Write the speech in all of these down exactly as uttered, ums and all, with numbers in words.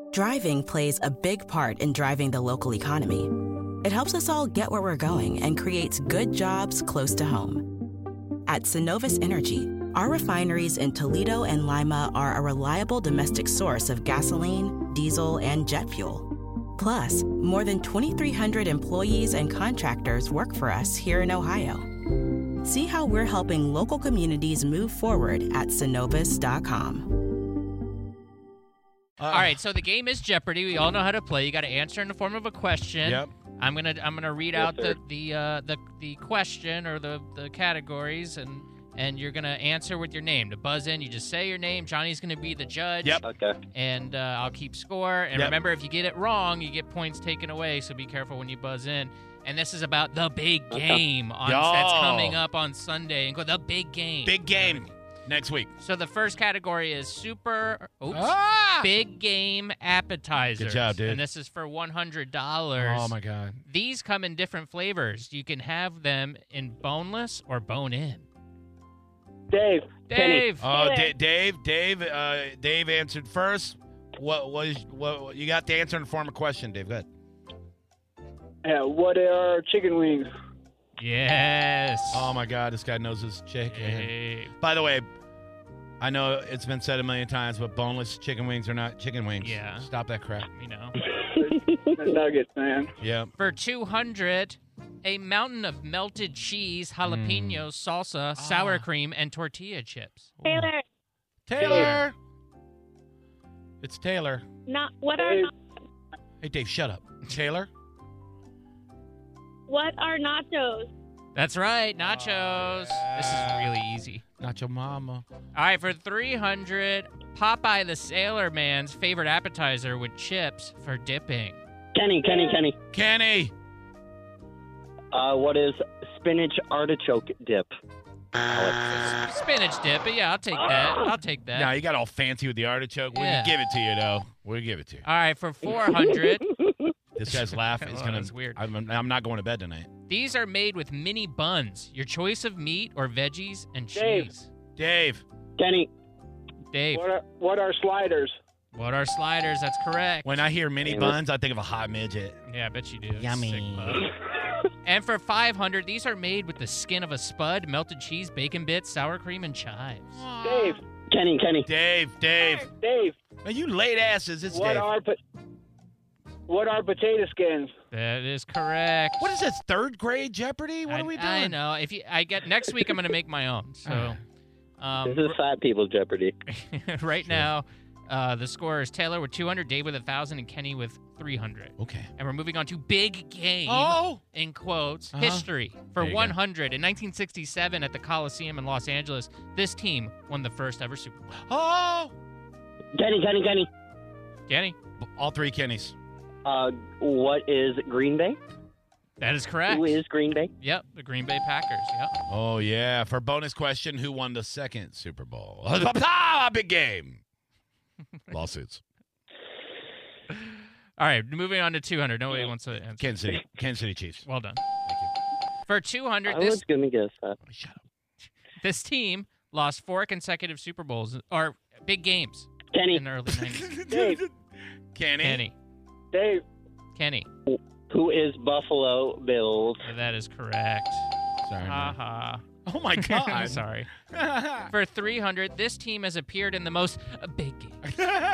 Driving plays a big part in driving the local economy. It helps us all get where we're going and creates good jobs close to home. At Synovus Energy, our refineries in Toledo and Lima are a reliable domestic source of gasoline, diesel, and jet fuel. Plus, more than twenty-three hundred employees and contractors work for us here in Ohio. See how we're helping local communities move forward at Synovus dot com. Uh, all right, so the game is Jeopardy. We all know how to play. You got to answer in the form of a question. Yep. I'm gonna I'm gonna read Yes, out sir. the the uh, the the question or the, the categories, and and you're gonna answer with your name. To buzz in, you just say your name. Johnny's gonna be the judge. Yep. Okay. And uh, I'll keep score. And Yep. remember, if you get it wrong, you get points taken away. So be careful when you buzz in. And this is about the big Okay. game on Yo. that's coming up on Sunday. And go the big game. Big game next week. So the first category is super oops, Ah! big game appetizers. Good job, dude. And this is for one hundred dollars. Oh, my God. These come in different flavors. You can have them in boneless or bone-in. Dave. Dave. Oh, D- Dave, Dave, uh, Dave answered first. What was what? You got the answer in the form of question, Dave. Go ahead. Yeah, what are chicken wings? Yes. Oh, my God. This guy knows his chicken. Dave. By the way, I know it's been said a million times, but boneless chicken wings are not chicken wings. Yeah. Stop that crap. You know. The nuggets, man. Yeah. For two hundred, a mountain of melted cheese, jalapenos, salsa, sour cream, and tortilla chips. Taylor, Taylor. It's Taylor. not what are Dave. Hey, Dave, shut up. Taylor? what are nachos? That's right, nachos. This is really easy. Not your mama. All right, for three hundred, Popeye the Sailor Man's favorite appetizer with chips for dipping. Kenny, Kenny, Kenny. Kenny. Uh, what is spinach artichoke dip? Spinach dip, but yeah, I'll take that. I'll take that. Now you got all fancy with the artichoke. We Yeah. can give it to you, though. We'll give it to you. All right, for four hundred, This guy's laugh is Oh, going that's to... weird. I'm, I'm not going to bed tonight. these are made with mini buns. Your choice of meat or veggies and Dave. cheese. Dave. Kenny. Dave, What are what are sliders? what are sliders? That's correct. When I hear mini buns, I think of a hot midget. Yeah, I bet you do. Yummy. Sick bug. And for five hundred, these are made with the skin of a spud, melted cheese, bacon bits, sour cream, and chives. Dave. Kenny, Kenny. Dave, Dave. Dave. Man, you late asses. It's What Dave. are po- what are potato skins? That is correct. What is this, third grade Jeopardy? What I, are we doing? I know. If you, I get next week, I'm going to make my own. So, um, This is Fat People's Jeopardy. right now, uh, the score is Taylor with two hundred, Dave with one thousand, and Kenny with three hundred. Okay. And we're moving on to big game, Oh! in quotes, Uh-huh. history. For There you go. one hundred, in nineteen sixty-seven at the Coliseum in Los Angeles, this team won the first ever Super Bowl. Oh! Kenny, Kenny, Kenny. Kenny, All three Kennys. Uh, what is Green Bay? that is correct. Who is Green Bay? Yep, the Green Bay Packers. Yep. Oh, yeah. For bonus question, who won the second Super Bowl? Ah, big game. Lawsuits. All right, moving on to two hundred. Nobody wants to answer. Kansas City. Kansas City Chiefs. Well done. Thank you. For two hundred, I this was going to guess that. Shut up. this team lost four consecutive Super Bowls or big games Kenny. in the early nineties. Dave. Kenny. Kenny, Dave. Kenny, Who is Buffalo Bills? that is correct. Sorry, Ha man. ha. Oh, my God. I'm sorry. For three hundred, this team has appeared in the most uh, big games.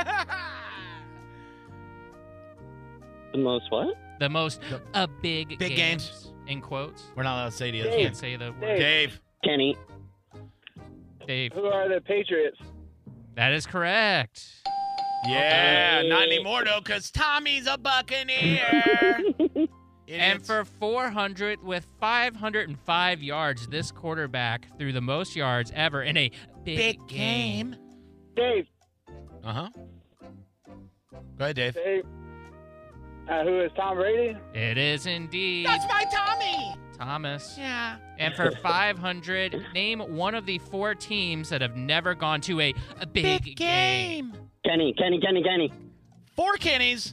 The most what? The most The- uh, big, Big games. in quotes. We're not allowed to say the other Dave. Can't say the word. Dave. Dave. Kenny. Dave. Who are the Patriots? That is correct. Yeah, Okay. not anymore, though, because Tommy's a Buccaneer. And Idiots. for four hundred, with five hundred five yards, this quarterback threw the most yards ever in a big, Big game. game. Dave. Uh-huh. Go ahead, Dave. Dave. Uh, who is Tom Brady? It is indeed my Tommy. Thomas. Yeah. And for five hundred, name one of the four teams that have never gone to a, a big, Big game. Kenny, Kenny, Kenny, Kenny. Four Kennys.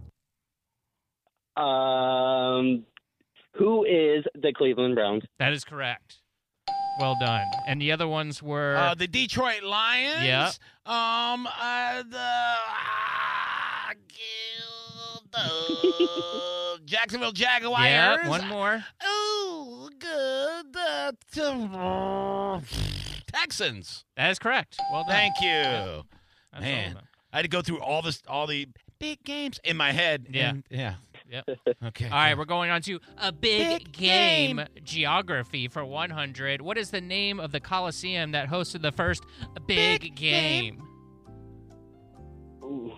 Um, who is the Cleveland Browns? That is correct. Well done. And the other ones were Uh, the Detroit Lions. Yeah. Um, uh, the... Uh, Uh, Jacksonville Jaguars. Yeah, one more. Oh, good. Uh, Texans. That is correct. Well done. Thank you. That's Man, well done. I had to go through all this, all the big games in my head. Yeah. and- yeah. Yep. Okay. All right, we're going on to a big, Big game. game. Geography for one hundred. What is the name of the Coliseum that hosted the first big, Big game? game. Ooh.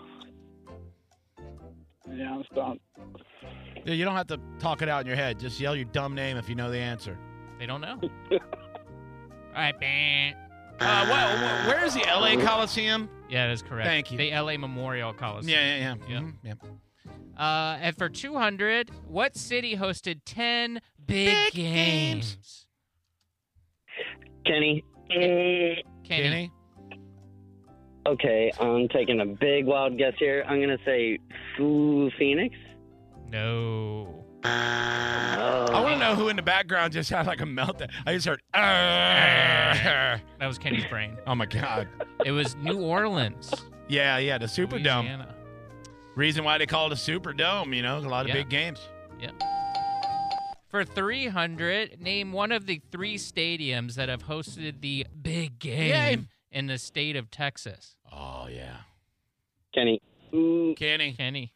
Yeah, I'm stumped. Yeah, you don't have to talk it out in your head. Just yell your dumb name if you know the answer. They don't know. All right, bang. Uh, what, what, where is the L A Coliseum? Yeah, that is correct. Thank you. The L A Memorial Coliseum. Yeah, yeah, yeah. Yeah. Mhm, yeah. Uh, and for two hundred, what city hosted ten big, Big games? games. Kenny. Kenny. Kenny? Okay, I'm taking a big wild guess here. I'm gonna say Ooh, Phoenix. No. Oh. I want to know who in the background just had like a meltdown. I just heard, "Arr." That was Kenny's brain. Oh, my God. It was New Orleans. Yeah, yeah, the Superdome. Louisiana. Reason why they call it a Superdome, you know, a lot of Yeah. big games. For three hundred, name one of the three stadiums that have hosted the big game Game. in the state of Texas. Oh, yeah. Kenny. Ooh, Kenny. Kenny.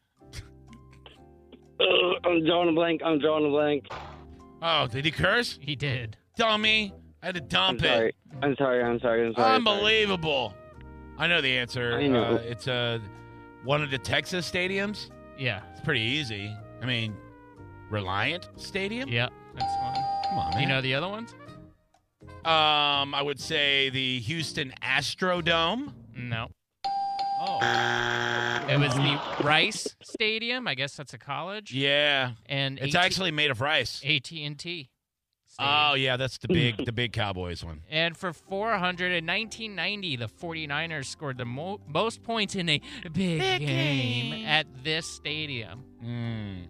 uh, I'm drawing a blank. I'm drawing a blank. Oh, did he curse? He did. Dummy. I had to I'm dump sorry. it. I'm sorry. I'm sorry. I'm sorry. Unbelievable. I know the answer. I know. Uh, it's uh, one of the Texas stadiums. Yeah. It's pretty easy. I mean, Reliant Stadium? Yeah. That's one. Come on, Do man. you know the other ones? Um, I would say the Houston Astrodome. No. Oh. It was the Rice Stadium. I guess that's a college. Yeah. And It's AT- actually made of rice. A T and T. Oh, yeah, that's the big the big Cowboys one. And for four hundred, in nineteen ninety, the 49ers scored the mo- most points in a big, Big game, game. at this stadium. Mm.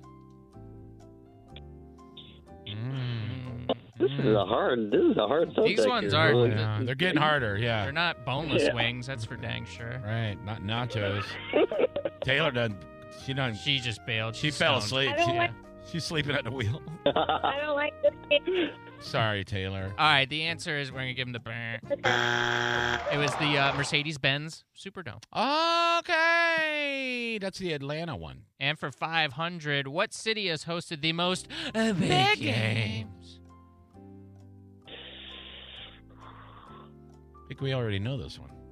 Mm. This is a hard. This is a hard subject. These ones here. are- Really. Yeah, they're getting harder, yeah. They're not boneless Yeah. wings, that's for dang sure. Right, not nachos. Taylor done. She done. She just bailed. She She's fell stoned. asleep. I don't She- like- she's sleeping at the wheel. I don't like this game. Sorry, Taylor. All right, the answer is we're going to give him the brr. It was the uh, Mercedes-Benz Superdome. Okay, that's the Atlanta one. And for five hundred, what city has hosted the most uh, big, Big games? I think we already know this one.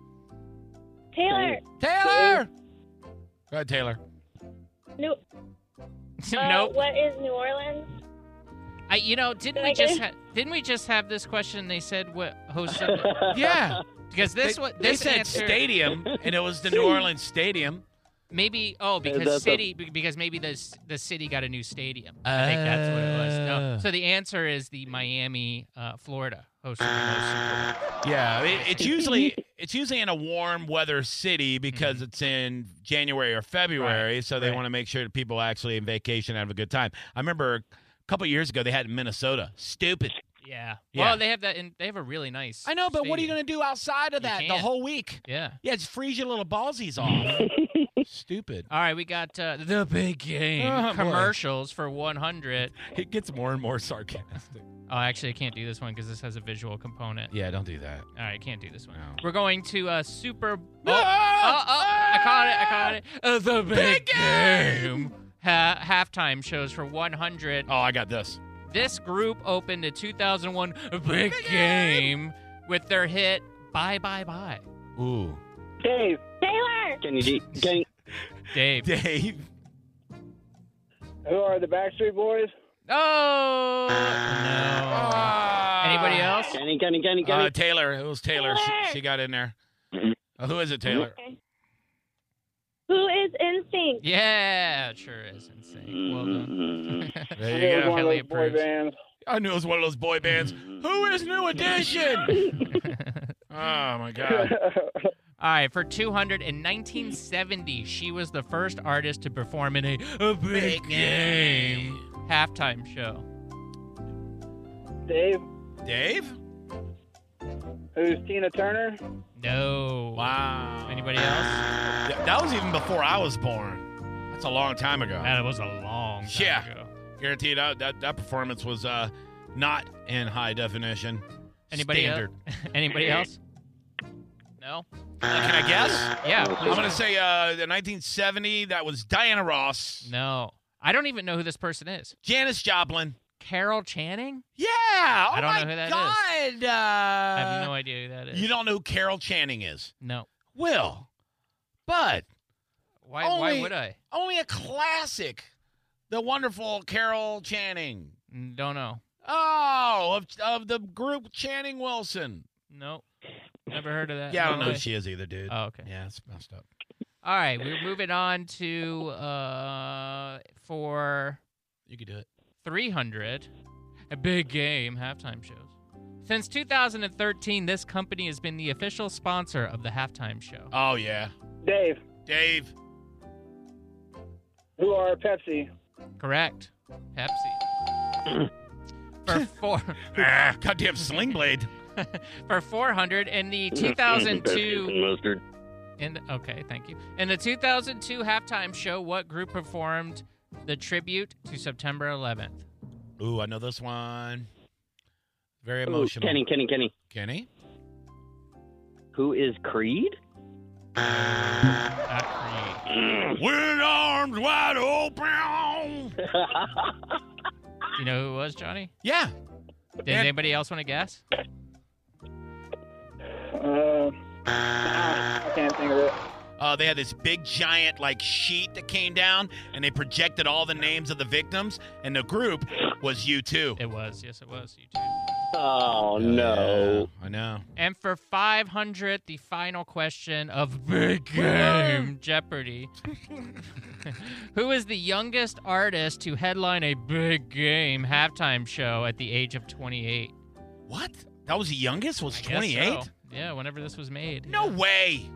Taylor. Taylor. Go ahead, Taylor. New, uh, Nope. What is New Orleans? I, you know, didn't Did we I get just it? ha- didn't we just have this question? They said what hosted the- Yeah, because this they, one they this said answer stadium, and it was the New Orleans Stadium. maybe oh because that's a- city be- because maybe the s- the city got a new stadium. I think that's what it was. No. Oh. So the answer is the Miami, uh, Florida hosted the most Super Bowls. Yeah, it, it's usually it's usually in a warm weather city because Mhm. it's in January or February, Right, so they right. want to make sure that people actually in vacation have a good time. I remember a couple years ago they had it in Minnesota. Stupid. Yeah. Yeah. Well, they have that. In, they have a really nice. I know, but what are you stadium. going to do outside of You that the can't. whole week? Yeah. Yeah, just freeze your little ballsies off. Stupid. All right, we got uh, the big game Oh, boy. commercials for one hundred. It gets more and more sarcastic. Oh, actually, I can't do this one because this has a visual component. Yeah, don't do that. All right, can't do this one. No. We're going to uh, Super. Oh, No! oh, oh, I caught it! I caught it! Uh, the big, Big game. game! Ha- halftime shows for one hundred. Oh, I got this. This group opened the two thousand one Big Game with their hit "Bye Bye Bye." Ooh. Dave. Taylor. Kenny G. Kenny. Dave. Dave. Who are the Backstreet Boys? Oh no! Ah. Anybody else? Kenny. Kenny. Kenny. Kenny. Uh, Taylor. It was Tayller. She, Taylor. she got in there. Uh, who is it, Taylor? Okay. Who is Instinct? Yeah, it sure is insane. Well done. Mm-hmm. There It you was go. one of Kelly those boy approves. bands. I knew it was one of those boy bands. Who is New Edition? Oh, my God. All right, for two hundred, in nineteen seventy, she was the first artist to perform in a, a big, Big game game. halftime show. Dave. Dave? Who's Tina Turner? No. Wow. Anybody else? Th- That was even before I was born. I That's a long time ago. That was a long time Yeah. ago. Guaranteed that, that that performance was uh, not in high definition. Anybody Standard. else? Anybody else? No? Uh, can I guess? Yeah. I'm please. going to say uh, the nineteen seventy, that was Diana Ross. No. I don't even know who this person is. Janis Joplin. Carol Channing? Yeah. Oh I don't my know who that is. God. Uh, I have no idea who that is. You don't know who Carol Channing is? No. Will. But Why? Only- Why would I? only a classic. The wonderful Carol Channing. Mm, Don't know. Oh, of, of the group Channing Wilson. No. Never heard of that. Yeah, I don't No know way. who she is either, dude. Oh, okay. Yeah, it's messed up. All right, we're moving on to uh for You could do it. three hundred, a big game halftime shows. Since two thousand thirteen, this company has been the official sponsor of the halftime show. Oh, yeah. Dave, Dave. who are Pepsi? Correct. Pepsi. for four Ah, goddamn Sling Blade. for four hundred in the two thousand two Biscuits and mustard. in the, okay, thank you. In the two thousand two halftime show, what group performed the tribute to September eleventh? Ooh, I know this one. Very Ooh, emotional. Kenny, Kenny, Kenny. Kenny? Who is Creed? Not Creed. With arms wide open. You know who it was, Johnny? Yeah. Did And- anybody else want to guess? Uh, I can't think of it. Uh, they had this big giant like sheet that came down, and they projected all the names of the victims, and the group was U two. It was. Yes, it was. You too. Oh, no. I know. And for five hundred, the final question of Big Game Jeopardy. Who is the youngest artist to headline a Big Game halftime show at the age of twenty-eight? What? That was the youngest? Was I guess twenty-eight? so. Yeah, whenever this was made. No Yeah. way.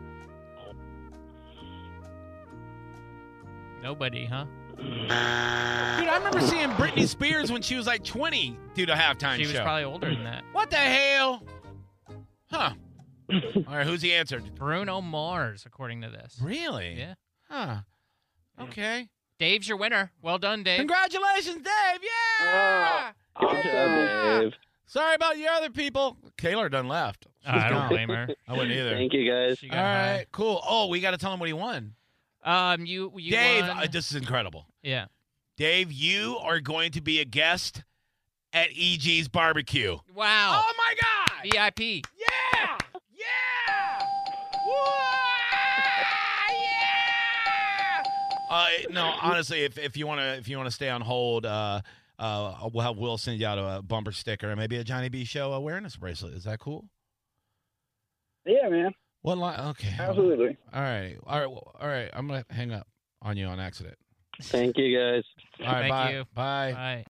Nobody, huh? Dude, I remember seeing Britney Spears when she was like twenty do the halftime She show. was probably older than that. What the hell? Huh. All right, who's the answer? Bruno Mars, according to this. Really? Yeah. Huh. Okay. Dave's your winner. Well done, Dave. Congratulations, Dave. Yeah. Good Awesome. job, Dave. Sorry about your other people. Kayla done left. Oh, I don't gone. blame her. I wouldn't either. Thank you, guys. She All got high. right, cool. Oh, we got to tell him what he won. Um, you, you Dave, won- uh, this is incredible. yeah. Dave, you are going to be a guest at E G's Barbecue. Wow. Oh, my God. V I P. Yeah. Yeah. Yeah. Uh, no, honestly, if, if you want to if you want to stay on hold, uh, uh, we'll have Will send you out a bumper sticker and maybe a Johnny B Show awareness bracelet. Is that cool? Yeah, man. What line? Okay. Absolutely. All right. All right. All right. I'm gonna hang up on you on accident. Thank you, guys. All right. Thank bye. you. Bye. Bye.